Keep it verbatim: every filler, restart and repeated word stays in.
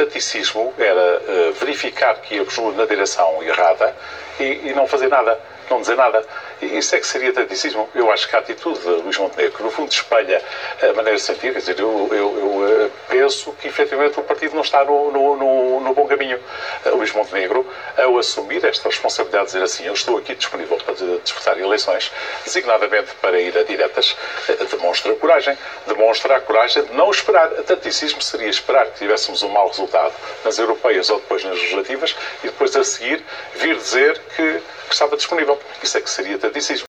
taticismo era uh, verificar que íamos na direção errada e, e não fazer nada, não dizer nada. E isso é que seria taticismo. Eu acho que a atitude de Luís Montenegro, que no fundo espelha a maneira de sentir, quer dizer, eu, eu, eu penso que efetivamente o partido não está no, no, no, no bom caminho. Luís Montenegro, ao assumir esta responsabilidade de dizer assim, eu estou aqui disponível para disputar eleições, designadamente para ir a diretas, demonstra coragem. Demonstra a coragem de não esperar. Taticismo seria esperar que tivéssemos um mau resultado nas europeias ou depois nas legislativas e depois a seguir vir dizer que, que estava disponível. Isso é que seria taticismo.